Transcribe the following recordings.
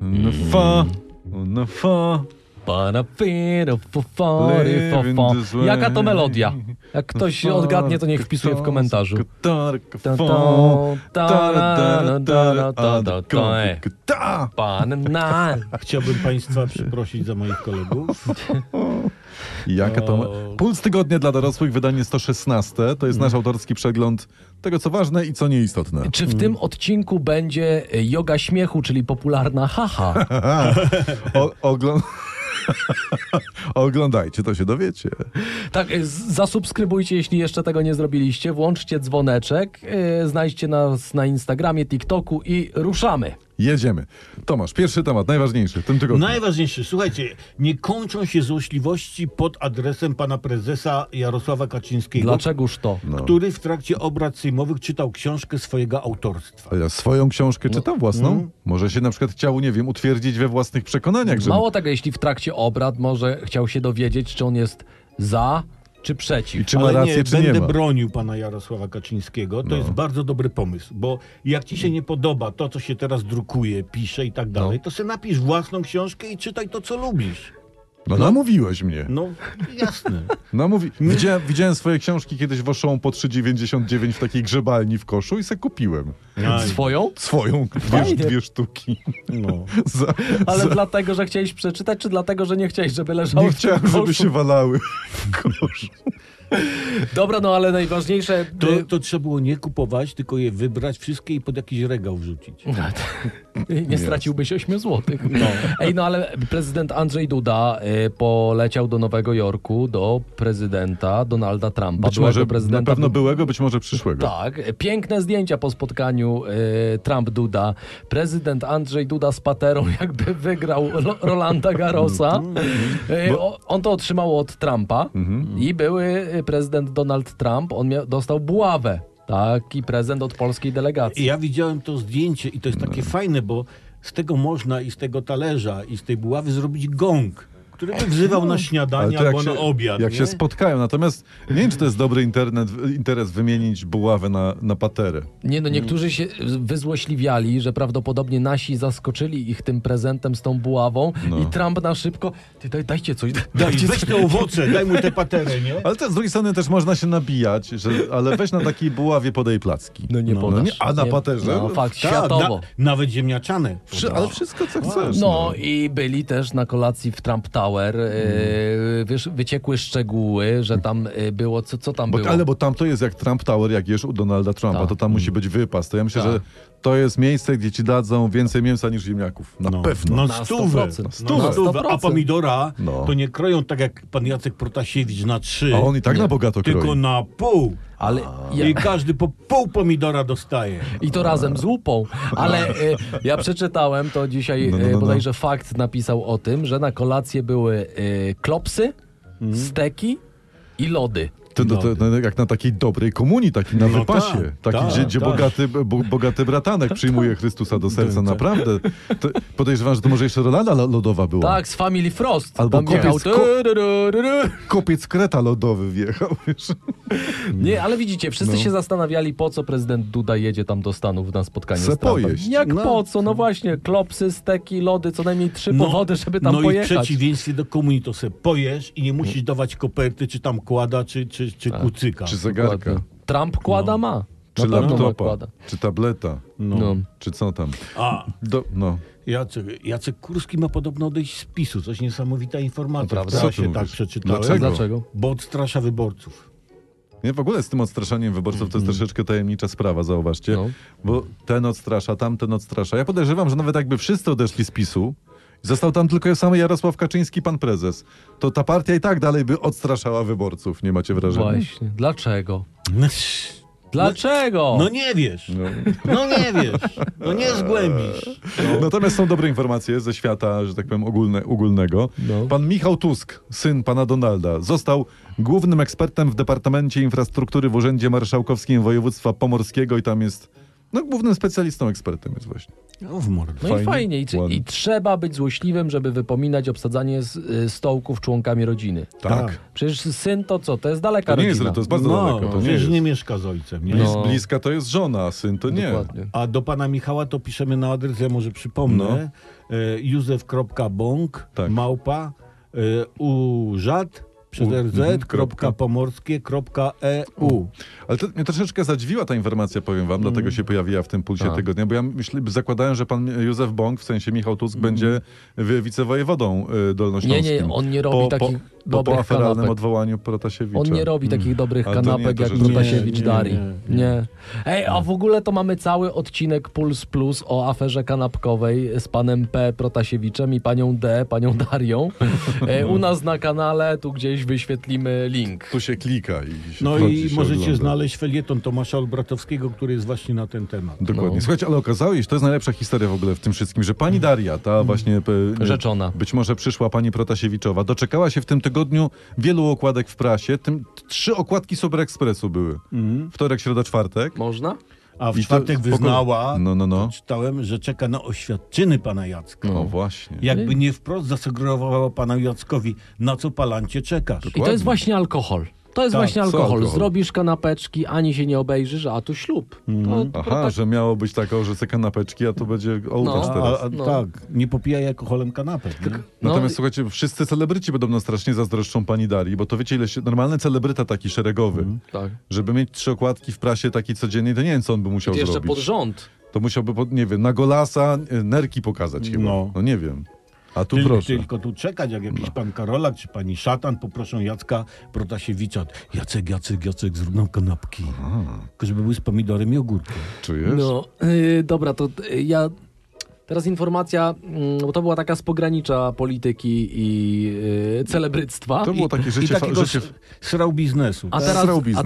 Jaka to melodia? Jak ktoś odgadnie, to niech wpisuje w komentarzu. Chciałbym państwa przeprosić za moich kolegów. Jaka to... Puls tygodnia dla dorosłych, wydanie 116. To jest nasz autorski przegląd tego, co ważne i co nieistotne. Czy w tym odcinku będzie joga śmiechu, czyli popularna haha? Oglądajcie, to się dowiecie. Tak, zasubskrybujcie, jeśli jeszcze tego nie zrobiliście. Włączcie dzwoneczek, znajdźcie nas na Instagramie, TikToku i ruszamy. Jedziemy. Tomasz, pierwszy temat, najważniejszy w tym tygodniu. Najważniejszy, słuchajcie, nie kończą się złośliwości pod adresem pana prezesa Jarosława Kaczyńskiego. Dlaczegoż to? Który w trakcie obrad sejmowych czytał książkę swojego autorstwa. A ja swoją książkę czytam własną? Może się na przykład chciał, nie wiem, utwierdzić we własnych przekonaniach, że... Mało tego, jeśli w trakcie obrad może chciał się dowiedzieć, czy on jest za, czy przeciw. I czy ma rację, czy nie będę ma. bronił pana Jarosława Kaczyńskiego. To jest bardzo dobry pomysł, bo jak ci się nie podoba to, co się teraz drukuje, pisze i tak dalej, to sobie napisz własną książkę i czytaj to, co lubisz. No namówiłeś mnie. No, jasne. Widziałem swoje książki kiedyś w Auchan po 3,99 w takiej grzebalni w koszu i se kupiłem. Swoją? Swoją. Dwie sztuki. No. Ale dlatego, że chciałeś przeczytać, czy dlatego, że nie chciałeś, żeby leżało Nie w tym chciałem, koszu? żeby się walały w koszu. Dobra, no ale najważniejsze... To trzeba było nie kupować, tylko je wybrać wszystkie i pod jakiś regał wrzucić. Nie straciłbyś 8 złotych. No. Ej, no ale prezydent Andrzej Duda poleciał do Nowego Jorku do prezydenta Donalda Trumpa. Być może, na pewno byłego, być może przyszłego. Tak, piękne zdjęcia po spotkaniu Trump-Duda. Prezydent Andrzej Duda z paterą jakby wygrał Rolanda Garrosa. On to otrzymał od Trumpa i były prezydent Donald Trump, on dostał buławę. Taki prezent od polskiej delegacji. Ja widziałem to zdjęcie i to jest takie fajne, bo z tego można i z tego talerza i z tej buławy zrobić gong, który by wzywał na śniadanie albo na obiad. Jak się spotkają. Natomiast nie wiem, czy to jest dobry interes wymienić buławę na paterę. Nie, no niektórzy się wyzłośliwiali, że prawdopodobnie nasi zaskoczyli ich tym prezentem z tą buławą i Trump na szybko, dajcie coś. Weź te owoce, daj mu tę paterę, nie? Ale z drugiej strony też można się nabijać, ale weź na takiej buławie podaj placki. No nie podasz. A na paterze? No fakt, światowo. Nawet ziemniaczane. Ale wszystko, co chcesz. No i byli też na kolacji w Trump Tower. Wyciekły szczegóły, że tam było, co tam było? Ale bo tam to jest jak Trump Tower, jak jesz u Donalda Trumpa, to tam musi być wypas. To ja myślę, że to jest miejsce, gdzie ci dadzą więcej mięsa niż ziemniaków. Na pewno. Na Na stówę. 100%. A pomidora to nie kroją tak jak pan Jacek Protasiewicz na 3. A on i tak na bogato kroi. Tylko na pół. Ale I każdy po pół pomidora dostaje. I to razem z łupą. Ale ja przeczytałem to dzisiaj, bodajże Fakt napisał o tym, że na kolację były klopsy, steki i lody. To jak na takiej dobrej komunii, taki na wypasie. Gdzie bogaty bratanek przyjmuje Chrystusa do serca. Naprawdę. Podejrzewam, że to może jeszcze rolada lodowa była. Tak, z Family Frost. Albo tam jechał. Kopiec kreta lodowy wjechał. Wiesz. Nie, ale widzicie, wszyscy się zastanawiali, po co prezydent Duda jedzie tam do Stanów na spotkanie z Trumpem. Pojeść. Jak po co? No właśnie, klopsy, steki, lody, co najmniej 3 powody, żeby tam pojechać. No i w przeciwieństwie do komunii to se pojesz i nie musisz dawać koperty, czy tam kłada, czy kucyka. Czy zegarka. Trump kłada ma. Czy laptopa. Kłada. Czy tableta. Czy co tam. Jacek Kurski ma podobno odejść z PiS-u. Coś niesamowita informacja. Co ty tak przeczytałem. Dlaczego? Bo odstrasza wyborców. Nie, w ogóle z tym odstraszaniem wyborców to jest troszeczkę tajemnicza sprawa, zauważcie. Bo ten odstrasza, tamten odstrasza. Ja podejrzewam, że nawet jakby wszyscy odeszli z PiS-u, został tam tylko sam Jarosław Kaczyński, pan prezes, to ta partia i tak dalej by odstraszała wyborców, nie macie wrażenia? Właśnie. Dlaczego? Dlaczego? No nie wiesz. No nie wiesz. No nie zgłębisz. Natomiast są dobre informacje ze świata, że tak powiem, ogólnego. Pan Michał Tusk, syn pana Donalda, został głównym ekspertem w Departamencie Infrastruktury w Urzędzie Marszałkowskim Województwa Pomorskiego i tam jest No głównym specjalistą, ekspertem jest właśnie. No w mordę. No i fajnie. I trzeba być złośliwym, żeby wypominać obsadzanie stołków członkami rodziny. Tak. Przecież syn to co? To jest daleka To nie jest, rodzina. to jest bardzo daleko. To nie przecież jest. nie mieszka z ojcem. Nie? Bliska to jest żona, a syn to nie. Dokładnie. A do pana Michała to piszemy na adres, ja może przypomnę, józef.bąk, Tak. małpa, urzad, przez rz.pomorskie.eu. Ale to mnie troszeczkę zadziwiła ta informacja, powiem wam, dlatego się pojawiła w tym pulsie tygodnia, bo ja zakładałem, że pan Józef Bąk, w sensie Michał Tusk, będzie wicewojewodą dolnośląskim. Nie, on nie robi takich dobrych po aferalnym kanapek. odwołaniu Protasiewicza. On nie robi takich dobrych Ale to kanapek, nie, to jak rzeczywiście- Protasiewicz Nie, Dari. nie. Nie. Ej, a w ogóle to mamy cały odcinek Puls Plus o aferze kanapkowej z panem P. Protasiewiczem i panią D. panią Darią. U nas na kanale, tu gdzieś wyświetlimy link. Tu się klika i się No wchodzi, i się możecie ogląda. znaleźć felieton Tomasza Olbratowskiego, który jest właśnie na ten temat. Dokładnie. No. Słuchajcie, ale okazało się, to jest najlepsza historia w ogóle w tym wszystkim, że pani Daria, ta właśnie Rzeczona. być może przyszła pani Protasiewiczowa, doczekała się w tym tygodniu wielu okładek w prasie. 3 okładki Super Expressu były. Wtorek, środa, czwartek. Można? A w I to czwartek spoko- wyznała, No. czytałem, że czeka na oświadczyny pana Jacka. No właśnie. Jakby nie wprost zasugerowała panu Jackowi, na co palancie czekasz. I to Dokładnie. jest właśnie alkohol. To jest Tak, właśnie co alkohol. alkohol? Zrobisz kanapeczki, ani się nie obejrzysz, a tu ślub. Aha, że miało być taka, że te kanapeczki, a to będzie ołtarz No. teraz. A tak, nie popijaj alkoholem kanapek. Nie? Natomiast słuchajcie, wszyscy celebryci podobno strasznie zazdroszczą pani Darii, bo to wiecie, ile się, normalny celebryta taki szeregowy, Tak. żeby mieć 3 okładki w prasie takiej codziennej, to nie wiem, co on by musiał I jeszcze zrobić. pod rząd. To musiałby, nie wiem, na golasa nerki pokazać chyba. No. No nie wiem. A tu Tylko, proszę. tylko tu czekać, jak jakiś pan Karolak czy pani Szatan poproszą Jacka Protasiewicza. Jacek, zrób nam kanapki. Tylko żeby były z pomidorem i ogórkiem. Czujesz? No, dobra, to ja... Teraz informacja, bo to była taka z pogranicza polityki i celebryctwa. To było takie I życie... takiego życie srał biznesu. A tak? teraz, Srał biznes. a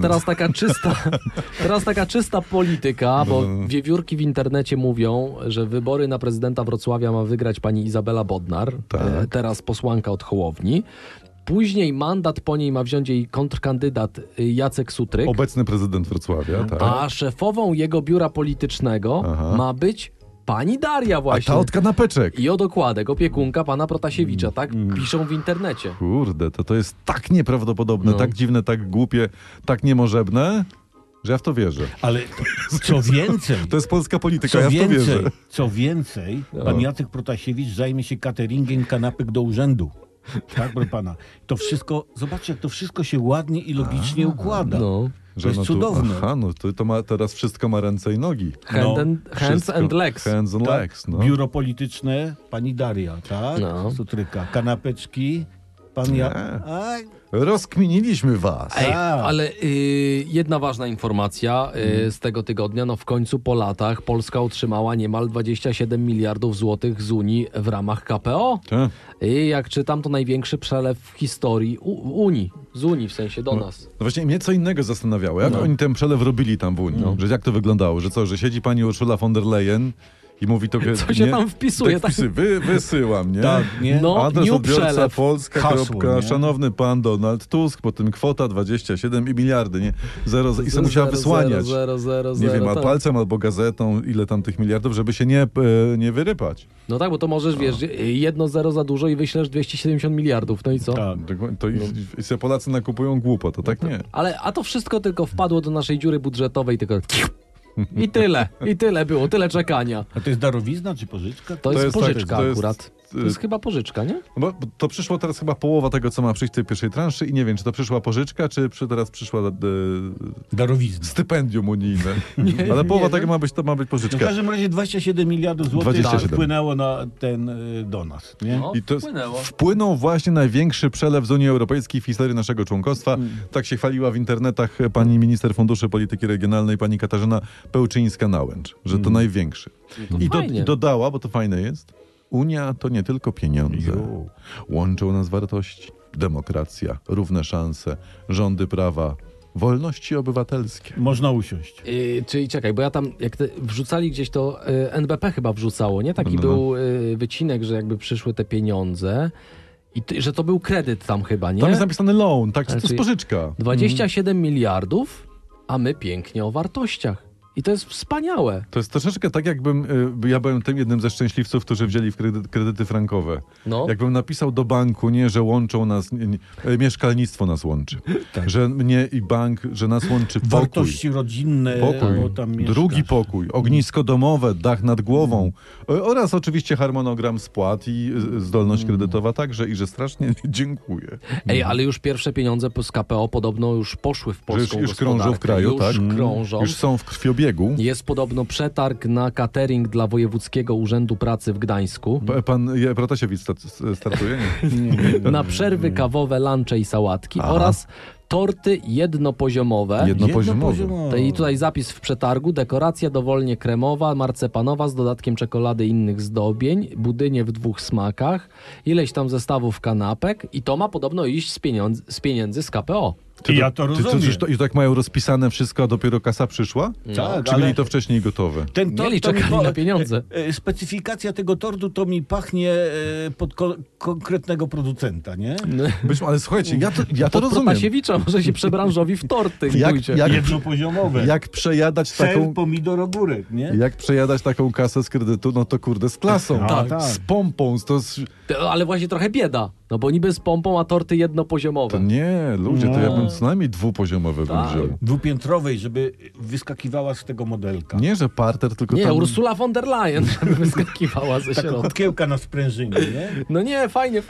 teraz taka czysta polityka, bo wiewiórki w internecie mówią, że wybory na prezydenta Wrocławia ma wygrać pani Izabela Bodnar, Tak. teraz posłanka od Hołowni. Później mandat po niej ma wziąć jej kontrkandydat Jacek Sutryk, Obecny prezydent Wrocławia, tak. a szefową jego biura politycznego Aha. ma być pani Daria A właśnie. ta od kanapeczek. I o dokładek, opiekunka pana Protasiewicza, tak piszą w internecie. Kurde, to jest tak nieprawdopodobne, No. tak dziwne, tak głupie, tak niemożebne, że ja w to wierzę. Ale co więcej, To jest polska polityka, ja w to wierzę. co więcej, pan Jacek Protasiewicz zajmie się cateringiem kanapek do urzędu. Tak, proszę pana. To wszystko, zobaczcie, jak to wszystko się ładnie i logicznie układa. No. To jest tu- cudowne. Aha, no to ma, teraz wszystko ma ręce i nogi. Hands Wszystko. and legs. Hands and Tak? legs, no. Biuro polityczne, pani Daria, tak? No. Sutryka. Kanapeczki, pan Nie. Rozkminiliśmy was. Ej, Tak. ale jedna ważna informacja z tego tygodnia. No w końcu po latach Polska otrzymała niemal 27 miliardów złotych z Unii w ramach KPO. Tak. I jak czytam, to największy przelew w historii Unii. Z Unii w sensie do nas. No właśnie mnie co innego zastanawiało. Jak oni ten przelew robili tam w Unii? Że jak to wyglądało? Że co, że siedzi pani Ursula von der Leyen i mówi to... Co się tam wpisuje, tak? Wysyłam, nie? Tak, nie? No. Adres new odbiorca przelew. Polska. Hasło, nie? Szanowny pan Donald Tusk, potem kwota 27 i miliardy, nie? I sobie musiała wysłaniać. Nie wiem, tak. palcem albo gazetą, ile tam tych miliardów, żeby się nie wyrypać. No tak, bo to możesz, wiesz, 1 zero za dużo i wyślesz 270 miliardów. No i co? Tak. To i sobie Polacy nakupują głupo, to tak nie. A to wszystko tylko wpadło do naszej dziury budżetowej, tylko... I tyle było, tyle czekania. A to jest darowizna czy pożyczka? To jest jest tak, pożyczka to jest- akurat. To jest chyba pożyczka, nie? No bo to przyszło teraz chyba połowa tego, co ma przyjść w tej pierwszej transzy i nie wiem, czy to przyszła pożyczka, czy teraz przyszła Darowizna. stypendium unijne. Ale połowa nie tego wiem. ma być, to ma być No w pożyczka. każdym razie 27 miliardów złotych 27. wpłynęło na ten do nas, nie? No. I to Wpłynęło. wpłynął właśnie największy przelew z Unii Europejskiej w historii naszego członkostwa. Tak się chwaliła w internetach pani minister funduszy polityki regionalnej, pani Katarzyna Pełczyńska-Nałęcz, że to największy. I fajnie. dodała, bo to fajne jest, Unia to nie tylko pieniądze. Łączą nas wartości, demokracja, równe szanse, rządy prawa, wolności obywatelskie. Można usiąść. Czyli czekaj, bo ja tam, jak wrzucali gdzieś to, NBP chyba wrzucało, nie? Taki No. był wycinek, że jakby przyszły te pieniądze i że to był kredyt tam chyba, nie? Tam jest napisane loan, tak, to Ale jest czyli- pożyczka. 27 miliardów, a my pięknie o wartościach. I to jest wspaniałe. To jest troszeczkę tak, jakbym ja byłem tym jednym ze szczęśliwców, którzy wzięli w kredyty frankowe. No. Jakbym napisał do banku, nie, że łączą nas, mieszkalnictwo nas łączy. Że mnie i bank, że nas łączy pokój. Wartości rodzinne. Pokój, bo tam mieszkasz. drugi pokój, ognisko domowe, dach nad głową oraz oczywiście harmonogram spłat i zdolność kredytowa także i że strasznie dziękuję. Ej, ale już pierwsze pieniądze z KPO podobno już poszły w polską Już krążą w gospodarkę. kraju, już tak? krążą. Już są w krwiobiegu. Jest podobno przetarg na catering dla Wojewódzkiego Urzędu Pracy w Gdańsku. Pan Protasiewicz startuje? Nie? Na przerwy kawowe, lunche i sałatki oraz torty jednopoziomowe. Jednopoziomowe. I tutaj zapis w przetargu. Dekoracja dowolnie kremowa, marcepanowa z dodatkiem czekolady i innych zdobień. Budynie w 2 smakach. Ileś tam zestawów kanapek. I to ma podobno iść z pieniędzy z KPO. Ja to rozumiem. I tak mają rozpisane wszystko, a dopiero kasa przyszła? Tak, Czy mieli to wcześniej gotowe? Ten tort, Mieli, czekali na pieniądze. Specyfikacja tego tortu to mi pachnie pod konkretnego producenta, nie? Ale słuchajcie, ja to Pod rozumiem. Protasiewicza może się przebranżowi w torty. Jednopoziomowe. Jak przejadać Ser, taką... pomidor, ogórek, nie? Jak przejadać taką kasę z kredytu, no to kurde, z klasą. Tak. Z pompą. Ale właśnie trochę bieda. No bo niby z pompą, a torty jednopoziomowe. To nie, ludzie, to ja bym co najmniej dwupoziomowe bym Tak. wziął. Dwupiętrowej, żeby wyskakiwała z tego modelka. Nie, że parter, tylko Nie, tam... Ursula von der Leyen, żeby wyskakiwała ze Taka środka. kukiełka na sprężynie, nie? No nie, fajnie.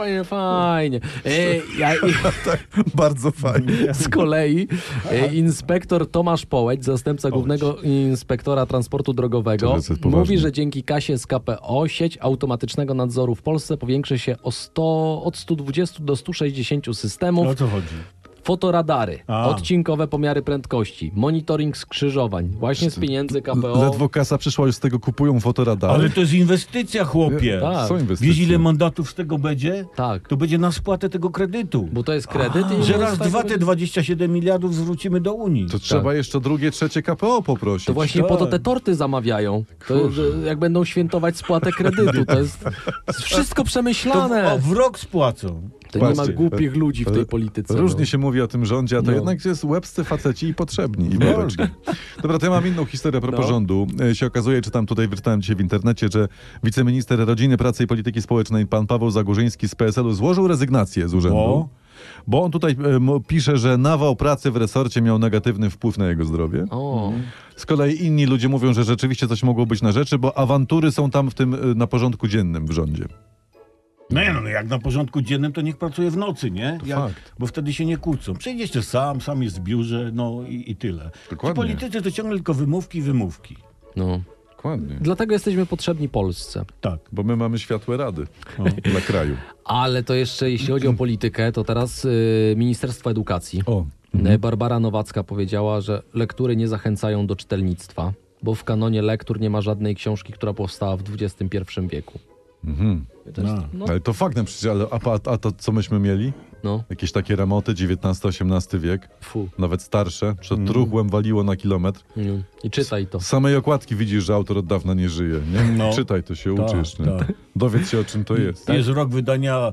Bardzo fajnie. Z kolei inspektor Tomasz Połeć, zastępca głównego inspektora transportu drogowego, To jest poważnie. mówi, że dzięki kasie z KPO sieć automatycznego nadzoru w Polsce powiększy się od 120 do 160 systemów. O co chodzi? Fotoradary, A. odcinkowe pomiary prędkości, monitoring skrzyżowań, właśnie z pieniędzy KPO. Ledwo kasa przyszła, już z tego kupują fotoradary. Ale to jest inwestycja, chłopie. Tak. Są inwestycje. Wiesz, ile mandatów z tego będzie? Tak, To będzie na spłatę tego kredytu. bo to jest kredyt i Że jest raz, tak, dwa te 27 miliardów zwrócimy do Unii. To trzeba jeszcze drugie, trzecie KPO poprosić. To właśnie po to Tak. te torty zamawiają. To, że jak będą świętować spłatę kredytu. To jest wszystko przemyślane. W rok spłacą. To nie ma Patrzcie, głupich ludzi w tej polityce. Różnie no. się mówi o tym rządzie, a to No. jednak jest łebscy faceci i potrzebni. I babeczki. Dobra, to ja mam inną historię a propos rządu. Się okazuje, czytam tutaj, wyczytałem dzisiaj w internecie, że wiceminister Rodziny, Pracy i Polityki Społecznej pan Paweł Zagórzyński z PSL-u złożył rezygnację z urzędu. Bo on tutaj pisze, że nawał pracy w resorcie miał negatywny wpływ na jego zdrowie. O, Z kolei inni ludzie mówią, że rzeczywiście coś mogło być na rzeczy, bo awantury są tam w tym na porządku dziennym w rządzie. No jak na porządku dziennym, to niech pracuje w nocy, nie? fakt. Bo wtedy się nie kłócą. Przyjdziesz też sam jest w biurze, no i tyle. Dokładnie. Ci politycy to ciągle tylko wymówki. no. Dokładnie. Dlatego jesteśmy potrzebni Polsce. Tak. Bo my mamy światłe rady dla kraju. Ale to jeszcze, jeśli chodzi o politykę, to teraz Ministerstwo Edukacji. O. Barbara Nowacka powiedziała, że lektury nie zachęcają do czytelnictwa, bo w kanonie lektur nie ma żadnej książki, która powstała w XXI wieku. Mhm. To jest, Ale to faktem przecież, ale a to co myśmy mieli? no, Jakieś takie ramoty, XIX-XVIII wiek, fu. nawet starsze, że truchłem waliło na kilometr. I czytaj to. Z samej okładki widzisz, że autor od dawna nie żyje. Nie? No. Czytaj, to się Tak, uczysz. Nie? tak. Dowiedz się, o czym to jest. Jest rok wydania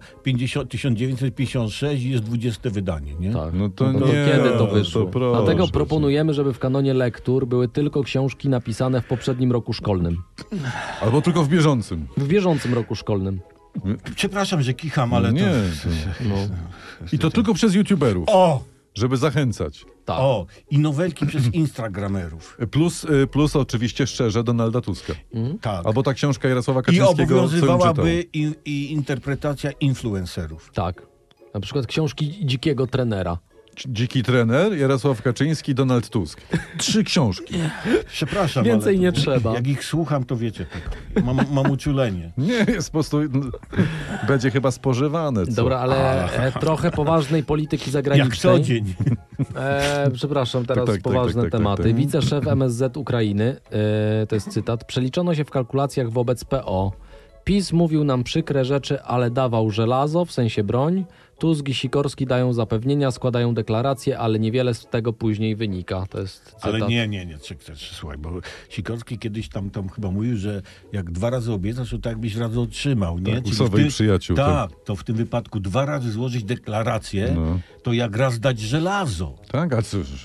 1956 i jest 20 wydanie, nie? Tak. No to No nie. kiedy to wyszło? proszę Dlatego cię. proponujemy, żeby w kanonie lektur były tylko książki napisane w poprzednim roku szkolnym. Albo tylko w bieżącym. W bieżącym roku szkolnym. Przepraszam, że kicham, ale nie. No, I to tylko przez youtuberów, O! żeby zachęcać. tak. O! I nowelki przez instagramerów. Plus oczywiście szczerze Donalda Tuska. Tak. Albo ta książka Jarosława I Kaczyńskiego, co ją czytał. obowiązywałaby i interpretacja influencerów. Tak. Na przykład książki Dzikiego Trenera. Dziki trener, Jarosław Kaczyński, Donald Tusk. 3 książki. Przepraszam, Więcej ale nie trzeba. Jak ich słucham, to wiecie, tak. Mam uczulenie. Nie, jest po prostu... Będzie chyba spożywane. Co? Dobra, ale trochę poważnej polityki Jak zagranicznej. co dzień. Przepraszam, teraz Tak. poważne tematy. tak. Wiceszef MSZ Ukrainy, to jest cytat, przeliczono się w kalkulacjach wobec PO. PiS mówił nam przykre rzeczy, ale dawał żelazo, w sensie broń. Tusk i Sikorski dają zapewnienia, składają deklaracje, ale niewiele z tego później wynika. To jest cytat. Ale nie. Słuchaj, bo Sikorski kiedyś tam chyba mówił, że jak 2 razy obiecasz, to tak jakbyś razy otrzymał, nie? Tak, Czyli Usowej i przyjaciół. Tak, to w tym wypadku 2 razy złożyć deklarację, No. to jak raz dać żelazo. Tak, a cóż...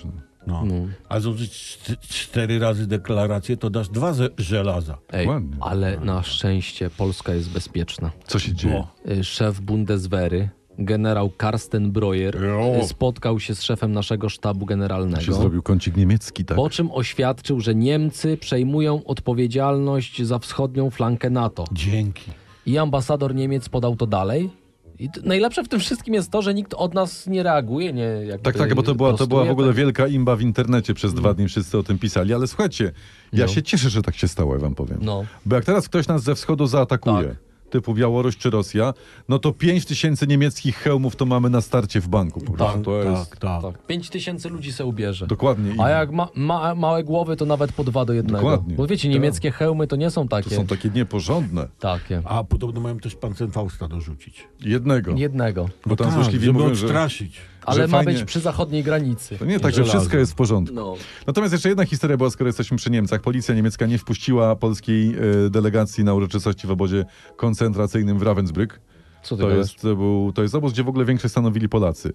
No. A złożyć 4 razy deklarację, to dasz 2 żelaza. Ej, Ładnie. ale na szczęście Polska jest bezpieczna. Co się dzieje? Szef Bundeswehry, generał Karsten Breuer, spotkał się z szefem naszego sztabu Się generalnego. zrobił kącik niemiecki, tak? Po czym oświadczył, że Niemcy przejmują odpowiedzialność za wschodnią flankę NATO. Dzięki. I ambasador Niemiec podał to dalej. I najlepsze w tym wszystkim jest to, że nikt od nas nie reaguje, nie jakby Tak, bo to była w prostuje, ogóle tak. wielka imba w internecie przez 2 dni, wszyscy o tym pisali, ale słuchajcie, ja się cieszę, że tak się stało, ja wam powiem. No. Bo jak teraz ktoś nas ze wschodu zaatakuje, Tak. typu Białoruś czy Rosja, no to 5000 niemieckich hełmów to mamy na starcie w banku. Po prostu. To jest Tak. 5000 ludzi se ubierze. dokładnie. A jak małe głowy, to nawet po 2 do 1. Dokładnie. Bo wiecie, niemieckie hełmy to nie są takie. To są takie nieporządne. Takie. A podobno mają też Panzerfausta dorzucić. Jednego. Jednego. Bo tam Tak, złośliwi żeby mówią, że... odstraszyć. Ale ma fajnie- być przy zachodniej granicy. To nie tak, że Żelazo. wszystko jest w porządku. No. Natomiast jeszcze jedna historia była, skoro jesteśmy przy Niemcach. Policja niemiecka nie wpuściła polskiej delegacji na uroczystości w obozie koncentracyjnym w Ravensbrück. Co ty To gadasz? jest obóz, gdzie w ogóle większość stanowili Polacy.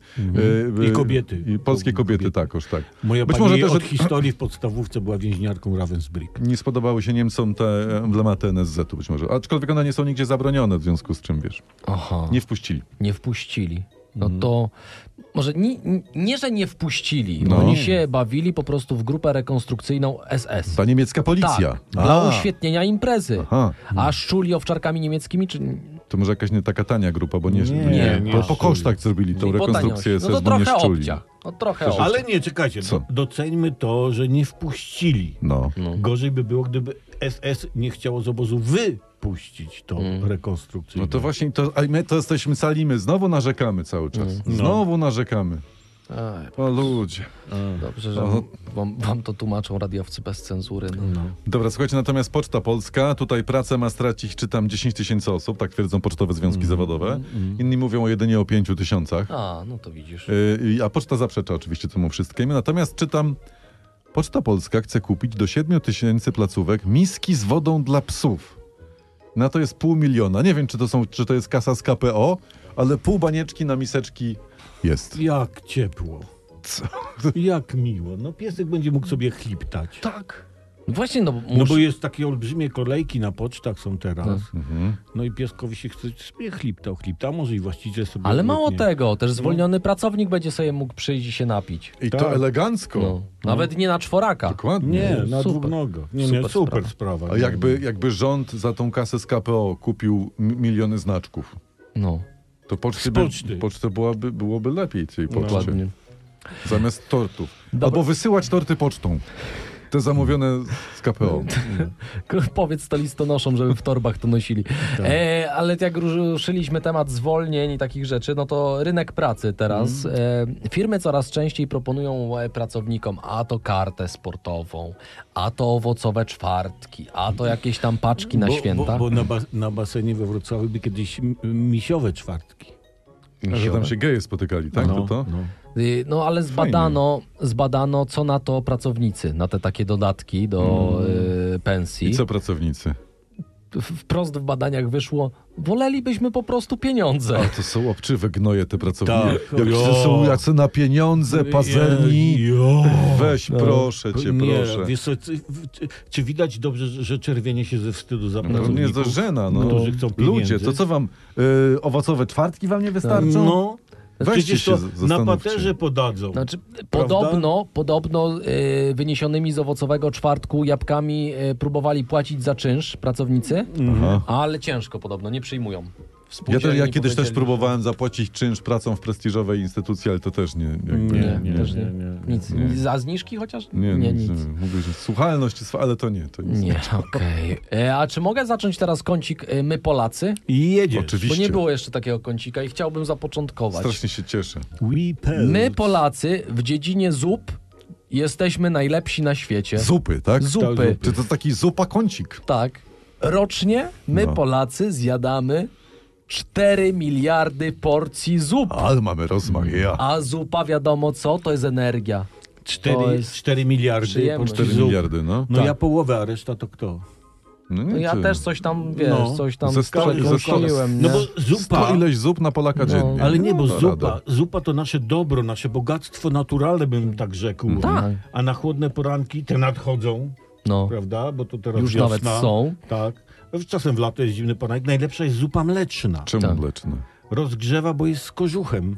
I kobiety. I polskie kobiety takoż, tak. Moja Być pani może też, od że historii w podstawówce była więźniarką Ravensbrück. nie spodobały się Niemcom te emblematy NSZ-u być może. Aczkolwiek one nie są nigdzie zabronione, w związku z czym, wiesz, Aha. nie wpuścili. Nie wpuścili. No to może nie, że nie wpuścili. No. Oni się bawili po prostu w grupę rekonstrukcyjną SS. Ta niemiecka policja. Tak, dla uświetnienia imprezy. Aha. A szczuli owczarkami niemieckimi, czy... To może jakaś nie taka tania grupa, bo nie, Nie, po szczuli. kosztach zrobili tą Nie, po rekonstrukcję taniości. SS, No to bo nie trochę szczuli. obciach. No trochę obciach. Ale nie, czekajcie, Co? doceńmy to, że nie wpuścili. No. Gorzej by było, gdyby SS nie chciało z obozu wypuścić tą rekonstrukcję. No to właśnie, a my to jesteśmy salimy, znowu narzekamy cały czas. Znowu narzekamy. Ej, O ludzie. dobrze, że wam to tłumaczą radiowcy bez cenzury. No. Dobra, słuchajcie, natomiast Poczta Polska, tutaj pracę ma stracić, czytam, 10 000 osób, tak twierdzą pocztowe związki zawodowe. Inni mówią jedynie o 5 000. A, no to widzisz. A Poczta zaprzecza oczywiście temu wszystkiemu. Natomiast czytam, Poczta Polska chce kupić do 7 000 placówek miski z wodą dla psów. Na to jest 500 000. Nie wiem, czy to jest kasa z KPO, ale pół banieczki na miseczki jest. Jak ciepło. Co? Jak miło. No piesek będzie mógł sobie chliptać. Tak. Właśnie, no, No bo jest takie olbrzymie kolejki na pocztach są teraz. Mhm. No i pieskowi się chce sobie chliptał, może i właściciel sobie... Ale mało odetnie. tego, też zwolniony pracownik będzie sobie mógł przyjść i się napić. I Tak. to elegancko. No. Nawet nie na czworaka. Dokładnie. Nie, na Super. dwunogo. Nie, Super super sprawa. A jakby rząd za tą kasę z KPO kupił miliony znaczków, No, to Z poczty. pocztę byłoby lepiej tej poczcie. dokładnie. Zamiast tortów. Dobra. Albo wysyłać torty pocztą. Te zamówione z KPO. Powiedz to listonoszom, żeby w torbach to nosili. Tak. Ale jak ruszyliśmy temat zwolnień i takich rzeczy, no to rynek pracy teraz. Firmy coraz częściej proponują pracownikom a to kartę sportową, a to owocowe czwartki, a to jakieś tam paczki na święta. Bo na basenie we Wrocławiu by kiedyś misiowe czwartki. A że tam się geje spotykali, tak? To? No ale zbadano, co na to pracownicy, na te takie dodatki do pensji. I co pracownicy? Wprost w badaniach wyszło, wolelibyśmy po prostu pieniądze. A to są obczywe gnoje te pracownicy. Tak. Jak Jo. są jacy na pieniądze, pazerni. Jo. Weź, proszę cię, proszę. Nie, wiesz co, czy widać dobrze, że czerwienie się ze wstydu za No, nie pracowników? jest to żena, no. Którzy chcą pieniędzy? Ludzie, to co wam, owocowe czwartki wam nie wystarczą? No, Weźcie przecież się to zastanówcie. na paterze podadzą. Znaczy, Prawda? podobno wyniesionymi z owocowego czwartku jabłkami próbowali płacić za czynsz pracownicy, Aha. ale ciężko podobno, nie przyjmują. Ja kiedyś też powiedzieli, próbowałem zapłacić czynsz pracą w prestiżowej instytucji, ale to też nie. Nie. Nic. Nie. Za zniżki chociaż? Nie, nic. Mówię, że słuchalność jest, ale to nie. To nic. Nie, okej. A czy mogę zacząć teraz kącik My Polacy? I jedziesz. Oczywiście. Bo nie było jeszcze takiego kącika i chciałbym zapoczątkować. Strasznie się cieszę. My Polacy w dziedzinie zup jesteśmy najlepsi na świecie. Zupy, tak? Zupy. Czy to taki zupa kącik? Tak. Rocznie my No. Polacy zjadamy 4 miliardy porcji zup. Ale mamy rozmach, ja. A zupa wiadomo co? To jest energia. To jest 4 miliardy przyjemność. porcji 4 zup. miliardy, no. No Tak. ja połowę, a reszta to kto? No No ja ty. też coś tam, wiesz, No. coś tam Ze skali, przekąsiłem, No nie? bo zupa... Ileś zup na Polaka dziennie. Ale nie, bo No, rada. zupa to nasze dobro, nasze bogactwo naturalne, bym tak rzekł. Tak. A na chłodne poranki te nadchodzą, No, prawda? Bo to teraz już wiosna. nawet są. Tak. Czasem w lato jest zimny poranek. Najlepsza jest zupa mleczna. Czemu Tak. mleczne? Rozgrzewa, bo jest z kożuchem.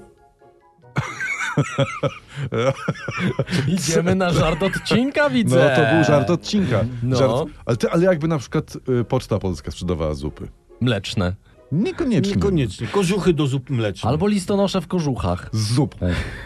Idziemy na żart odcinka, No widzę. to był żart odcinka. No. Żart. Ale jakby na przykład Poczta Polska sprzedawała zupy? Mleczne. Niekoniecznie. Niekoniecznie. Kożuchy do zup mlecznych. Albo listonosze w kożuchach. Z zupą.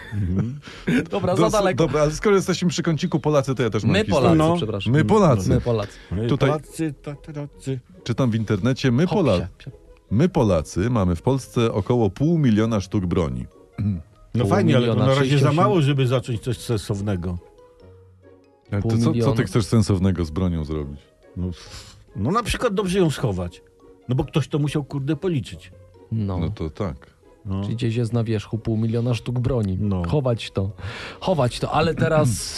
Dobra, za daleko. Dobra, ale skoro jesteśmy przy kąciku Polacy, to ja też mam My historię. Polacy, No. przepraszam. My Polacy. My Polacy. Tutaj- Polacy, tacy. Czytam w internecie, Hop, my Polacy mamy w Polsce około 500 000 sztuk broni. No Pół fajnie, ale to miliona, na razie za 68. mało, żeby zacząć coś sensownego. Ale Pół to co miliona. ty chcesz sensownego z bronią zrobić? No na przykład dobrze ją schować. No bo ktoś to musiał, kurde, policzyć. No. No to tak. No. Czyli gdzieś jest na wierzchu 500 000 sztuk broni. No. Chować to, ale teraz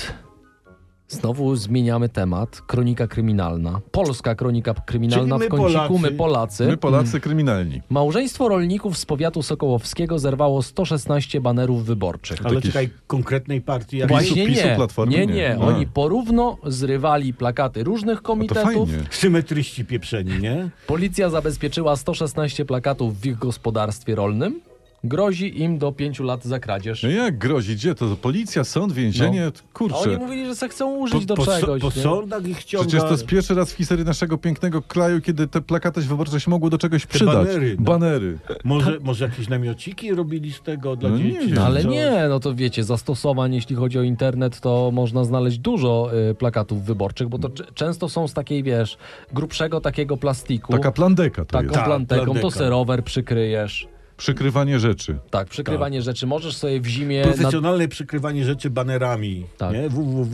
znowu zmieniamy temat. Kronika kryminalna. Polska kronika kryminalna Czyli w my kąciku Polacy. My Polacy. My Polacy kryminalni. Małżeństwo rolników z powiatu sokołowskiego zerwało 116 banerów wyborczych. Ale Jakiś- czekaj, konkretnej partii. Jak Właśnie PiSu, nie. Platformy? Nie, Nie. nie. A. Oni porówno zrywali plakaty różnych A to komitetów. fajnie. symetryści pieprzeni, nie? Policja zabezpieczyła 116 plakatów w ich gospodarstwie rolnym. Grozi im do 5 lat za kradzież. No jak grozi? Gdzie to? Policja, sąd, więzienie? A Kurczę. oni mówili, że se chcą użyć do Po czegoś. po nie? sądach ich ściąga. Przecież to jest pierwszy raz w historii naszego pięknego kraju, kiedy te plakaty wyborcze się mogły do czegoś przydać. banery, no. Banery. Może jakieś namiociki robili z tego dla No nie dzieci? wiem. czy Ale coś? nie, no to wiecie, zastosowań, jeśli chodzi o internet, to można znaleźć dużo plakatów wyborczych, bo to często są z takiej, wiesz, grubszego takiego plastiku. Taka plandeka to Taką jest. Tak, planteką, to plandeka. se rower przykryjesz. Przykrywanie rzeczy. Tak, przykrywanie rzeczy. Możesz sobie w zimie... Profesjonalne przykrywanie rzeczy banerami. Tak. Nie?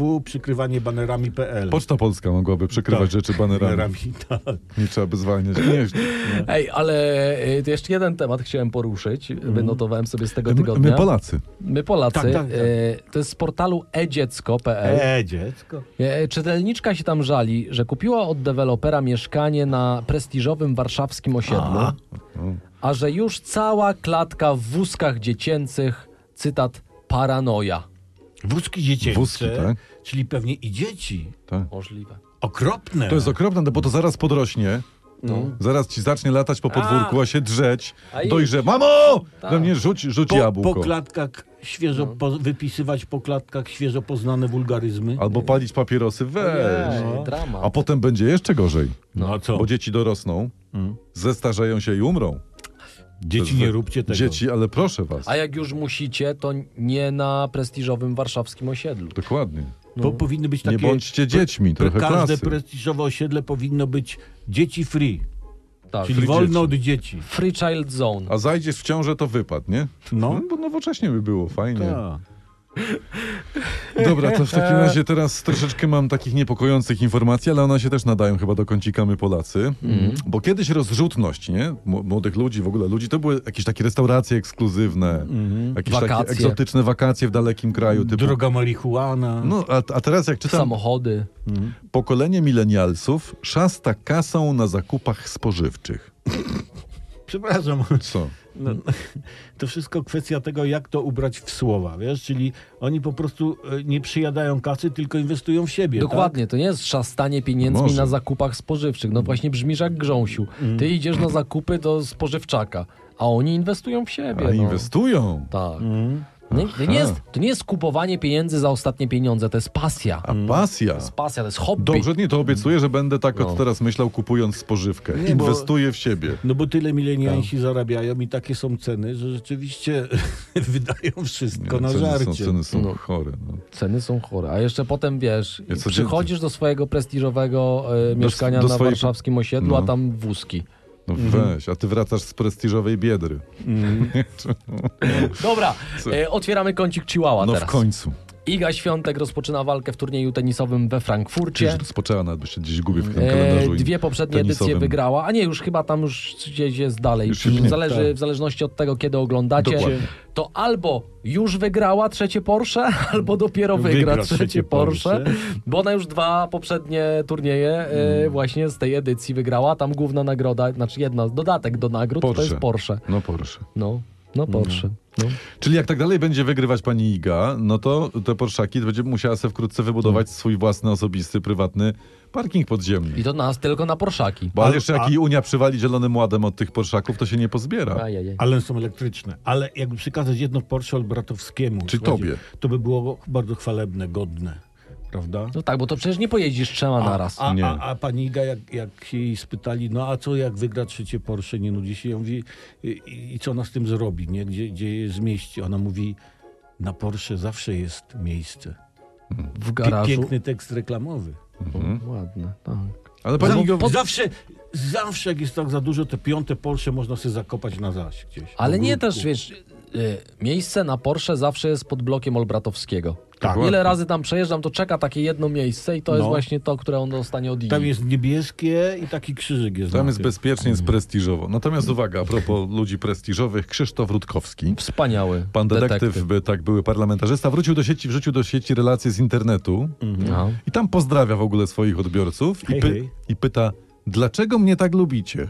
www.przykrywaniebanerami.pl Poczta Polska mogłaby przykrywać Tak. rzeczy banerami. Banerami, tak. Nie trzeba by zwalniać. Nie. Ej, ale to jeszcze jeden temat chciałem poruszyć. Wynotowałem sobie z tego tygodnia. My Polacy. My Polacy. Tak, tak, tak. To jest z portalu edziecko.pl. Dziecko. Czytelniczka się tam żali, że kupiła od dewelopera mieszkanie na prestiżowym warszawskim osiedlu, a że już cała klatka w wózkach dziecięcych, cytat, paranoja. Wózki dziecięce, Wózki, tak? czyli pewnie i dzieci. Tak. Możliwe. Okropne. To jest okropne, bo to zaraz podrośnie. No. Zaraz ci zacznie latać po podwórku, a się drzeć. A Dojrze. Mamo! Tak. Do mnie rzuć po jabłko. klatkach świeżo wypisywać po klatkach świeżo poznane wulgaryzmy. Albo palić papierosy. Weź. Ojej, No. dramat. A potem będzie jeszcze gorzej. No a co? Bo dzieci dorosną, zestarzeją się i umrą. Dzieci nie róbcie tego. Dzieci, ale proszę was. A jak już musicie, to nie na prestiżowym warszawskim osiedlu. Dokładnie. Powinny być takie... Nie bądźcie dziećmi, trochę Każde klasy. prestiżowe osiedle powinno być dzieci free. Tak. Czyli free wolno dzieci. od dzieci. Free Child Zone. A zajdziesz w ciążę, to wypad, nie? No. Bo nowocześnie by było, fajnie. Tak. Dobra, to w takim razie teraz troszeczkę mam takich niepokojących informacji, ale one się też nadają chyba do kącika My Polacy. Bo kiedyś rozrzutność, nie? Młodych ludzi, w ogóle ludzi, to były jakieś takie restauracje ekskluzywne, jakieś takie Wakacje. egzotyczne wakacje w dalekim kraju. Typu... Droga marihuana. No, a teraz jak czytam, Samochody. pokolenie milenialsów szasta kasą na zakupach spożywczych. Przepraszam. Co? No, to wszystko kwestia tego, jak to ubrać w słowa, wiesz? Czyli oni po prostu nie przyjadają kasy, tylko inwestują w siebie. Dokładnie, to nie jest szastanie pieniędzmi Może. na zakupach spożywczych. No właśnie brzmisz jak Grząsiu. Ty idziesz na zakupy do spożywczaka, a oni inwestują w siebie. A no. inwestują. Tak. Aha. To nie jest kupowanie pieniędzy za ostatnie pieniądze, to jest pasja. A pasja. To jest pasja, to jest hobby. Dobrze, nie, to obiecuję, że będę tak No. od teraz myślał, kupując spożywkę. Nie, bo- Inwestuję w siebie. No bo tyle milenialsi zarabiają i takie są ceny, że rzeczywiście wydają wszystko na żarcie. Ceny są No. chore. No. Ceny są chore. A jeszcze potem, wiesz, Ja codziennie- przychodzisz do swojego prestiżowego mieszkania do na swojej- warszawskim osiedlu, no. a tam wózki. No weź, a ty wracasz z prestiżowej Biedry. Dobra, otwieramy kącik Chihuahua No teraz. w końcu. Iga Świątek rozpoczyna walkę w turnieju tenisowym we Frankfurcie. Już rozpoczęła, nawet by się gdzieś gubię w tym kalendarzu. 2 poprzednie tenisowym. edycje wygrała, a nie, już chyba tam już gdzieś jest dalej. Już się W zależności od tego, kiedy oglądacie, Dokładnie. to albo już wygrała trzecie Porsche, albo dopiero wygra trzecie Porsche, bo ona już 2 poprzednie turnieje właśnie z tej edycji wygrała. Tam główna nagroda, znaczy dodatek do nagród, to jest Porsche. No Porsche. No Porsche. No. Czyli jak tak dalej będzie wygrywać pani Iga, no to te Porszaki będzie musiała sobie wkrótce wybudować swój własny, osobisty, prywatny parking podziemny. I to tylko na Porszaki. Bo jeszcze jak i Unia przywali zielonym ładem od tych Porszaków, to się nie pozbiera. Ajajaj. Ale one są elektryczne. Ale jakby przekazać jedno Porsche Olbratowskiemu, Czy tobie? to by było bardzo chwalebne, godne. Prawda? No tak, bo to przecież nie pojeździsz 3 naraz. Nie. A pani Iga, jak się jej spytali, no a co jak wygra trzecie Porsche, nie nudzi się? Ja mówi, i co ona z tym zrobi, nie? Gdzie je zmieści? Ona mówi, na Porsche zawsze jest miejsce. W garażu. Piękny tekst reklamowy. Ładne, tak. Ale pani Iga... Zawsze jak jest tak za dużo, te 5 Porsche można sobie zakopać na zaś gdzieś. Ale nie ogródku. też, wiesz, miejsce na Porsche zawsze jest pod blokiem Olbratowskiego. Tak. Ile razy tam przejeżdżam, to czeka takie jedno miejsce i to jest No. właśnie to, które on dostanie od Igi. Tam jest niebieskie i taki krzyżyk jest. Tam na jest tym. bezpiecznie, jest prestiżowo. Natomiast uwaga, a propos ludzi prestiżowych, Krzysztof Rutkowski, Wspaniały pan detektyw, były parlamentarzysta, wrzucił do sieci relacje z internetu No. i tam pozdrawia w ogóle swoich odbiorców Hej. i pyta, dlaczego mnie tak lubicie?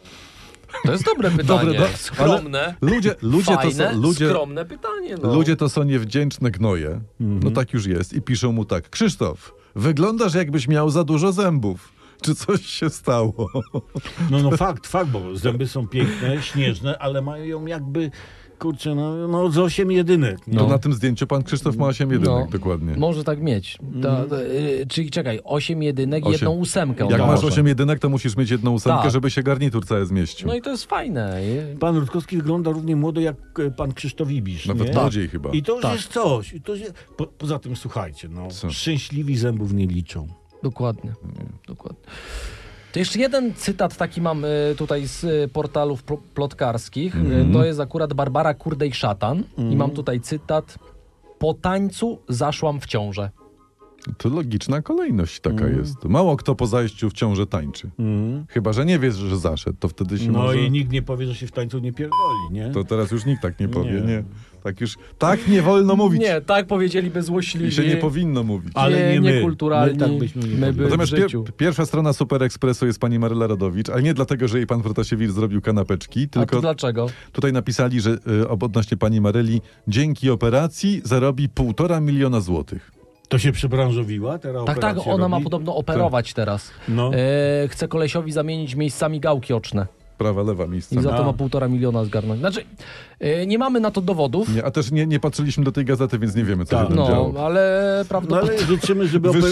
To jest dobre pytanie. no, Skromne. Ludzie skromne pytanie. No. ludzie to są niewdzięczne gnoje. No tak już jest. I piszą mu tak. Krzysztof, wyglądasz jakbyś miał za dużo zębów. Czy coś się stało? No fakt, bo zęby są piękne, śnieżne, ale mają jakby, kurczę, no z 8 jedynek. Nie? To na tym zdjęciu pan Krzysztof ma 8 jedynek dokładnie. Może tak mieć. Czyli czekaj, 8 jedynek i 1 ósemkę. on Jak ma. masz 8 jedynek, to musisz mieć 1 ósemkę, Tak. żeby się garnitur cały zmieścił. No i to jest fajne. Pan Rutkowski wygląda równie młodo jak pan Krzysztof Ibisz. Nawet nie? młodziej chyba. I to już Tak. jest coś. I to jest... Poza tym, słuchajcie, Co? szczęśliwi zębów nie liczą. Dokładnie. To jeszcze jeden cytat taki mam tutaj z portalów plotkarskich. To jest akurat Barbara Kurdej-Szatan. I mam tutaj cytat. Po tańcu zaszłam w ciążę. To logiczna kolejność taka jest. Mało kto po zajściu w ciążę tańczy. Chyba że nie wiesz, że zaszedł, to wtedy się No może... i nikt nie powie, że się w tańcu nie pierdoli, nie? To teraz już nikt tak nie powie, Nie. nie. Tak już... Tak nie wolno mówić. Nie, tak powiedzieliby złośliwi. I się nie powinno mówić. Ale nie my. Niekulturalni. My tak byśmy nie My powiedzieli. by Natomiast w życiu. pierwsza strona Super Expressu jest pani Maryla Rodowicz, ale nie dlatego, że jej pan Protasiewicz zrobił kanapeczki, A to tylko dlaczego? tutaj napisali, że odnośnie pani Maryli, dzięki operacji zarobi 1,5 miliona złotych. To się przebranżowiła teraz Tak, operacja ona ma robi? podobno operować teraz. No. Chce kolesiowi zamienić miejscami gałki oczne. Prawa, lewa miejsca. I za to A. ma 1,5 miliona zgarnąć. Znaczy, nie mamy na to dowodów. Nie, a też nie patrzyliśmy do tej gazety, więc nie wiemy, co Tak. się tam działo. Ale No prawdopodobnie... ale życzymy,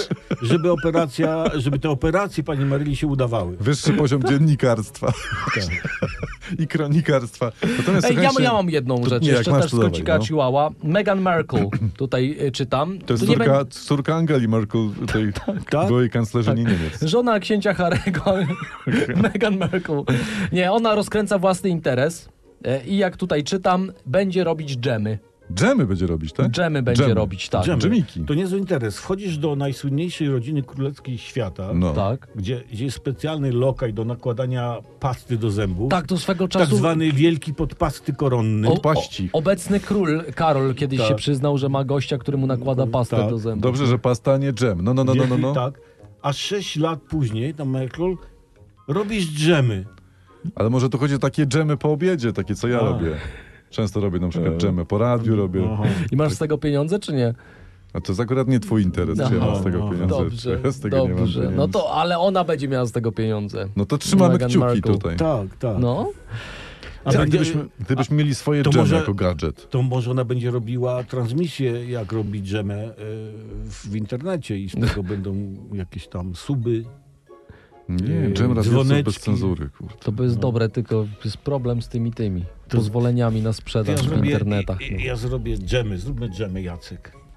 żeby te operacje pani Maryli się udawały. Wyższy poziom dziennikarstwa i kronikarstwa. Natomiast Ej, słuchajcie, ja mam jedną rzecz, nie, jak jeszcze masz, też to z dawaj, kocika no. Chihuahua. Meghan Markle, tutaj czytam. To jest Tu nie córka Angeli Merkel, tej Tak? byłej kanclerzyni Niemiec. Żona księcia Harry'ego, Meghan Markle. Nie, ona rozkręca własny interes i jak tutaj czytam, będzie robić dżemy. Dżemy będzie robić, tak? Dżemy będzie robić, tak. Dżemy. Dżemiki. To niezły interes. Wchodzisz do najsłynniejszej rodziny królewskiej świata, No. Tak. gdzie jest specjalny lokaj do nakładania pasty do zębów. Tak, to swego Tak czasu... zwany wielki podpasty koronny. paści. Obecny król Karol kiedyś Tak. się przyznał, że ma gościa, który mu nakłada pastę Tak. do zębów. Dobrze, że pasta, a nie dżem. No. Wielki, tak. A 6 lat później, tam Merkel, robisz dżemy. Ale może tu chodzi o takie dżemy po obiedzie, takie co ja A. robię. Często robię na przykład dżemy po radiu robię. Aha. I masz z tego pieniądze, czy nie? A to jest akurat nie twój interes, czy ja mam z tego pieniądze, Dobrze, czy ja z tego nie mam dobrze. pieniędzy. No to, ale ona będzie miała z tego pieniądze. No to trzymamy Meghan kciuki Markle. tutaj. Tak, tak. No. A A będzie- gdybyśmy mieli swoje to dżemy może- jako gadżet. To może ona będzie robiła transmisję, jak robi dżemę w internecie i z tego będą jakieś tam suby. Nie, dżem raz dzwoneczki. bez cenzury. Kurde. To by jest dobre, tylko jest problem z tymi To- pozwoleniami na sprzedaż w internetach. No. Ja zrobię dżemy, zróbmy dżemy, Jacek.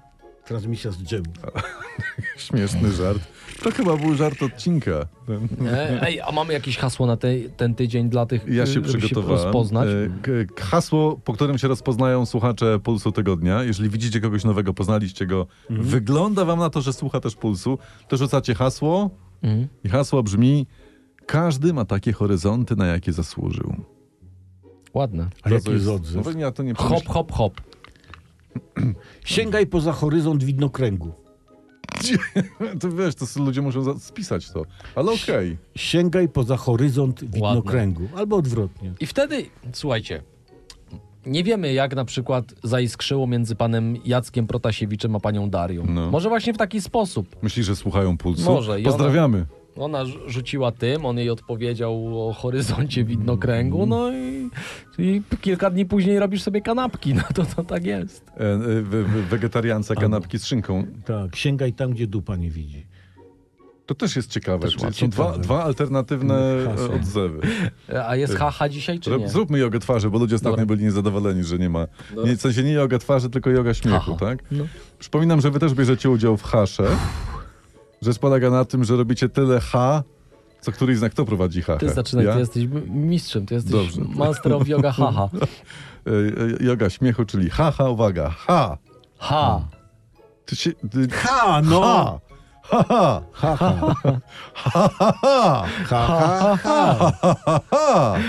transmisja z dżemu. Śmieszny żart. To chyba był żart odcinka. Ej, a mamy jakieś hasło na ten tydzień dla tych, Ja się żeby przygotowałem. rozpoznać? Hasło, po którym się rozpoznają słuchacze Pulsu Tygodnia. Jeżeli widzicie kogoś nowego, poznaliście go, wygląda wam na to, że słucha też Pulsu, to rzucacie hasło i hasło brzmi: każdy ma takie horyzonty, na jakie zasłużył. Ładne. A jaki jest odzew? No, ja to nie Hop, hop, hop. Sięgaj poza horyzont widnokręgu. To wiesz, to ludzie muszą spisać to. Ale okej. Sięgaj poza horyzont widnokręgu. Albo odwrotnie. I wtedy, słuchajcie, nie wiemy, jak na przykład zaiskrzyło między panem Jackiem Protasiewiczem a panią Darią. No. Może właśnie w taki sposób. Myślisz, że słuchają Pulsu? Może. I Pozdrawiamy. Ona rzuciła tym, on jej odpowiedział o horyzoncie widnokręgu, no i kilka dni później robisz sobie kanapki, no to tak jest. Wegetarianca kanapki z szynką. Tak, sięgaj tam, gdzie dupa nie widzi. To też jest ciekawe. Też Czyli są ciekawe. dwa alternatywne Hasło. odzewy. A jest haha dzisiaj, czy nie? Zróbmy jogę twarzy, bo ludzie ostatnio Dobra. byli niezadowoleni, że nie ma. Dobra. W sensie nie joga twarzy, tylko joga śmiechu, Haha. tak? No. Przypominam, że wy też bierzecie udział w hasze. Że polega na tym, że robicie tyle ha, co któryś znak. Kto prowadzi ha? Ty zaczynaj, Ja? ty jesteś mistrzem, ty jesteś Dobrze. master of yoga haha. Joga śmiechu, czyli ha, uwaga, ha. Ha. Ha, no! Ha! Ha, ha! Ha, ha. Ha, ha, ha! Ha, ha, ha.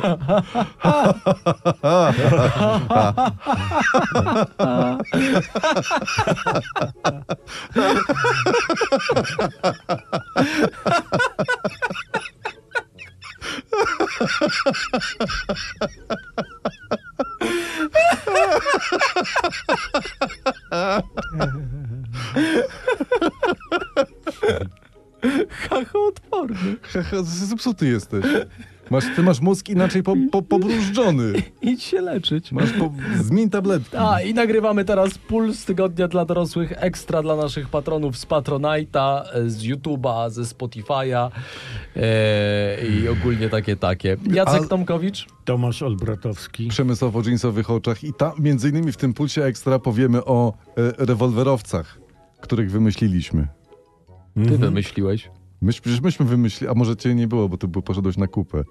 Haha odporny. Zepsuty jesteś. Ty masz mózg inaczej pobrużdżony. Idź się leczyć. Zmień tabletki. A, i nagrywamy teraz Puls Tygodnia dla dorosłych, ekstra dla naszych patronów z Patronite'a, z YouTube'a, ze Spotify'a i ogólnie takie. Jacek Tomkowicz. Tomasz Olbratowski. Przemysław o dżinsowych oczach i między innymi w tym Pulsie Ekstra powiemy o rewolwerowcach, których wymyśliliśmy. Ty wymyśliłeś. Przecież myśmy wymyślili, a może cię nie było, bo ty poszedłeś na kupę.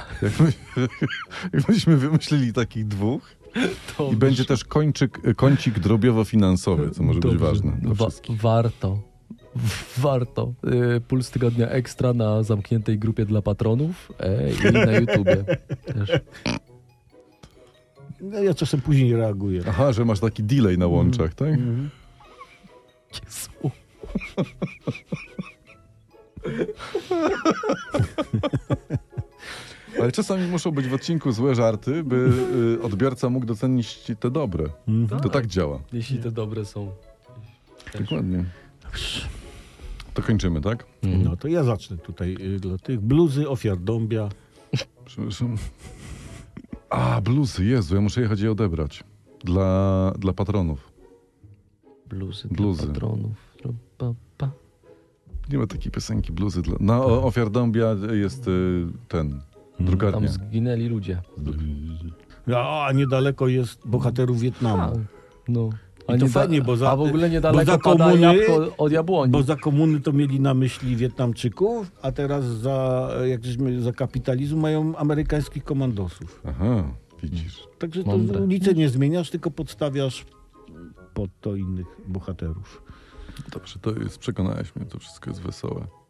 Jak myśmy wymyślili takich dwóch i będzie też kącik drobiowo-finansowy, co może być ważne dla wszystkich. Warto. Puls Tygodnia Ekstra na zamkniętej grupie dla patronów i na YouTubie też. No, ja czasem później reaguję. Aha, że masz taki delay na łączach, tak? Jezu. Ale czasami muszą być w odcinku złe żarty, by odbiorca mógł docenić te dobre. To tak działa. Jeśli te dobre są. Dokładnie. To kończymy, tak? No to ja zacznę tutaj dla tych. Bluzy ofiar Dąbia. Przepraszam. Bluzy, Jezu, ja muszę jechać je odebrać. Dla patronów. Bluzy. Bluzy. Dla patronów. Nie ma takiej piosenki bluzy. Ofiar Dąbia jest ten, drukarnia. Tam zginęli ludzie. A niedaleko jest bohaterów Wietnamu. No. I to fajnie, a w ogóle niedaleko pada komuny- jabłko od jabłoni. Bo za komuny to mieli na myśli Wietnamczyków, a teraz jak żeśmy za kapitalizm mają amerykańskich komandosów. Aha, widzisz. Także Mądre. to ulicę nie zmieniasz, tylko podstawiasz pod to innych bohaterów. Dobrze, przekonałeś mnie, to wszystko jest wesołe.